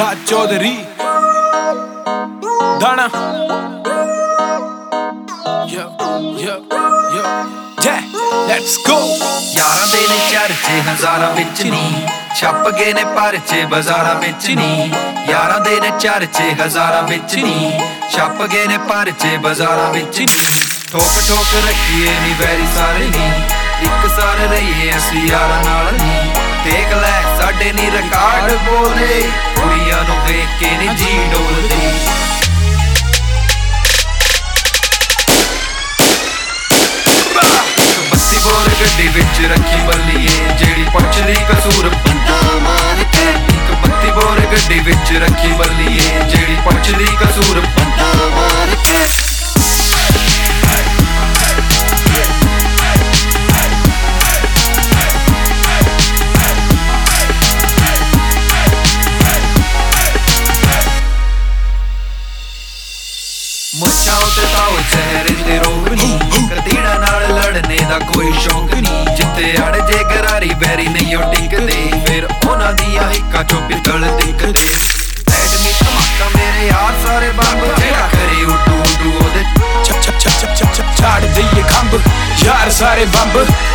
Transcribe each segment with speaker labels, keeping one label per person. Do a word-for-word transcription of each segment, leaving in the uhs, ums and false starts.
Speaker 1: ਰਾਜ ਚੌਧਰੀ ਦਾਣਾ ਯੋ ਯੋ ਯੋ ਜੈ ਲੈਟਸ ਗੋ।
Speaker 2: ਯਾਰਾਂ ਦੇ ਨੇ ਚਰਚੇ ਹਜ਼ਾਰਾਂ ਵਿੱਚ ਨੀ, ਛੱਪ ਗਏ ਨੇ ਪਰਚੇ ਬਾਜ਼ਾਰਾਂ ਵਿੱਚ ਨੀ। ਯਾਰਾਂ ਦੇ ਨੇ ਚਰਚੇ ਹਜ਼ਾਰਾਂ ਵਿੱਚ ਨੀ, ਛੱਪ ਗਏ ਨੇ ਪਰਚੇ ਬਾਜ਼ਾਰਾਂ ਵਿੱਚ ਨੀ। ਠੋਕ ਠੋਕ ਰੱਖੀਏ ਨੀ ਵੈਰੀ ਸਾਰੇ ਨੀ, ਇੱਕ ਸਾਰ ਰਹੀਏ ਅਸੀਂ ਯਾਰਾਂ ਨਾਲ ਨੀ। ਦੇਖ ਲੈ ਸਾਡੇ ਨੀ ਰਿਕਾਰਡ ਬੋਲਦੇ, ਕੁੜੀਆਂ ਨੂੰ ਵੇਖ ਕੇ ਨੀ ਜੀ ਡੋਲਦੇ। ਬੋਰ ਗੱਡੀ ਵਿੱਚ ਰੱਖੀ ਬੱਲੀਏ, ਜਿਹੜੀ ਪੁੱਛਦੀ ਕਸੂਰ ਬੰਦਾ ਮਾਰ ਕੇ। ਇੱਕ ਬੱਤੀ ਬੋਰ ਗੱਡੀ ਵਿੱਚ ਰੱਖੀ ਬੱਲੀਏ, ਜਿਹੜੀ ਪੁੱਛਦੀ ਕਸੂਰ ਬੰਦਾ ਮਾਰ ਕੇ। ਮੁੱਛਾਂ ਉੱਤੇ ਤਾਓ ਚਿਹਰੇ ਤੇ ਰੋਬ ਨੀ, ਕਤੀੜਾ ਨਾਲ ਲੜਨੇ ਦਾ ਕੋਈ ਸ਼ੌਂਕ ਨੀ। ਜਿੱਥੇ ਅੜ ਜੇ ਗਰਾਰੀ ਬੈਰੀ ਨਹੀਂ ਉਹ ਟਿਕਦੇ, ਫਿਰ ਉਹਨਾਂ ਦੀਆਂ ਹਿੱਕਾਂ ਚੋਂ ਪਿੱਤਲ ਦਿਖਦੇ। ਐਡਮੀ ਧਮਾਕਾ ਮੇਰੇ ਯਾਰ ਸਾਰੇ ਬੰਬ, ਜਿਹੜਾ ਕਰੇ ਉਡੂ ਉਡੂ ਉਹਦੇ
Speaker 1: ਛੱਪ ਛੱਪ ਛੱਪ ਛੱਪ ਛੱਪ ਛਾੜ ਦਈਏ ਖੰਭ ਯਾਰ ਸਾਰੇ ਬੰਬ।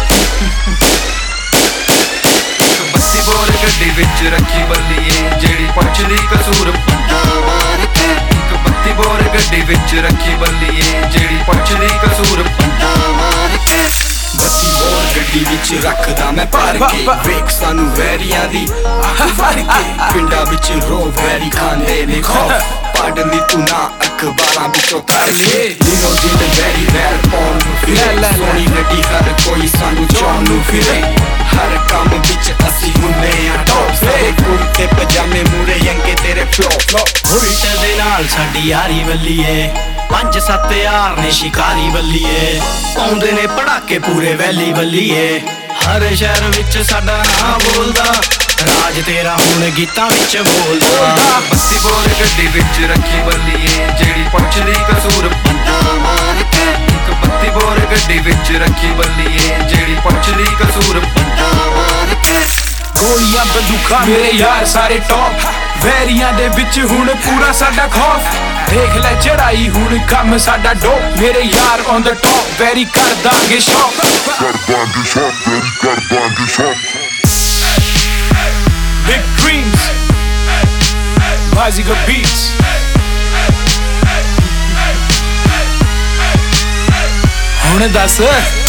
Speaker 2: ਇੱਕ ਬੱਤੀ ਬੋਰ ਗੱਡੀ ਵਿੱਚ ਰੱਖੀ ਬੱਲੀਏ, ਜਿਹੜੀ ਪੁੱਛਦੀ ਕਸੂਰ ਬੰਦਾ ਮਾਰ ਕੇ। ਇੱਕ ਬੱਤੀ ਬੋਰ ਗੱਡੀ ਵਿੱਚ ਰੱਖੀ ਬੱਲੀਏ, ਜਿਹੜੀ ਪੁੱਛਦੀ ਕਸੂਰ ਬੰਦਾ ਮਾਰ ਕੇ।
Speaker 3: ਬੱਤੀ ਬੋਰ ਗੱਡੀ ਵਿੱਚ ਰੱਖਦਾ ਮੈਂ ਭਰ ਕੇ, ਵੇਖ ਸਾਨੂੰ ਵੈਰੀਆਂ ਦੀ ਅੱਖ ਭਰ ਕੇ। ਪਿੰਡਾਂ ਵਿੱਚ ਰੋ ਵੈਰੀ ਖਾਂਦੇ ਨੇ ਖੌਫ, ਪੜ੍ਹਨੀ ਤੂੰ ਨਾ ਅਖਬਾਰਾਂ ਵਿੱਚੋਂ ਕਰ ਲੈ। ਦਿਨੋਂ ਦਿਨ ਵੈਰੀ ਵੈਰ ਪਾਉਣ ਨੂੰ ਫਿਰੇ, ਸੋਹਣੀ ਗੱਡੀ ਹਰ ਕੋਈ ਸਾਨੂੰ ਚਾਹੁਣ ਨੂੰ ਫਿਰੇ। ਹਰ ਕੰਮ ਵਿੱਚ ਅਸੀਂ ਹੁੰਦੇ ਆ ਟੌਪ, ਸਾਡੇ ਕੁੜਤੇ ਪਜਾਮੇ ਮੂਰੇ ਯੰਗੇ ਤੇਰੇ ਫਲੋ।
Speaker 4: ਉਲਟ ਦੇ ਨਾਲ ਸਾਡੀ ਯਾਰੀ ਵੱਲੀਏ, ਪੰਜ ਸੱਤ ਯਾਰ ਨੇ ਸ਼ਿਕਾਰੀ ਵੱਲੀਏ। ਪਾਉਂਦੇ ਨੇ ਪੜਾਕੇ ਪੂਰੇ ਵੈਲੀ ਵੱਲੀਏ, ਹਰ ਸ਼ਹਿਰ ਵਿੱਚ ਸਾਡਾ ਨਾਂ ਬੋਲਦਾ। ਰਾਜ ਤੇਰਾ ਹੁਣ ਗੀਤਾਂ ਵਿੱਚ ਬੋਲਦਾ।
Speaker 2: ਬੱਤੀ ਬੋਰ ਗੱਡੀ ਵਿੱਚ ਰੱਖੀ ਬੱਲੀਏ, ਜਿਹੜੀ ਪੁੱਛਦੀ ਕਸੂਰ ਬੰਦਾ ਮਾਰ ਕੇ। ਇੱਕ ਬੱਤੀ ਬੋਰ ਗੱਡੀ ਵਿੱਚ ਰੱਖੀ ਬੱਲੀਏ, ਜਿਹੜੀ ਪੁੱਛਦੀ ਕਸੂਰ ਬੰਦਾ ਮਾਰ ਕੇ।
Speaker 1: ਗੋਲੀਆਂ ਬੰਦੂਕਾਂ ਮੇਰੇ ਯਾਰ ਸਾਰੇ ਟੌਪ, ਵੈਰੀਆਂ ਦੇ ਵਿੱਚ ਹੁਣ ਪੂਰਾ ਸਾਡਾ ਖੌਫ। ਦੇਖ ਲੈ ਚੜਾਈ ਹੁਣ ਕੰਮ ਸਾਡਾ ਡੋਪ, ਮੇਰੇ ਯਾਰ ਔਨ ਦ ਟੌਪ ਵੈਰੀ ਕਰ ਦਾਂਗੇ ਸ਼ੌਪ।
Speaker 5: ਕਰ ਦਾਂਗੇ ਸ਼ੌਪ ਵੈਰੀ ਕਰ ਦਾਂਗੇ shop.
Speaker 1: Big dreams, Bazigar beats. ਹੁਣ ਦੱਸ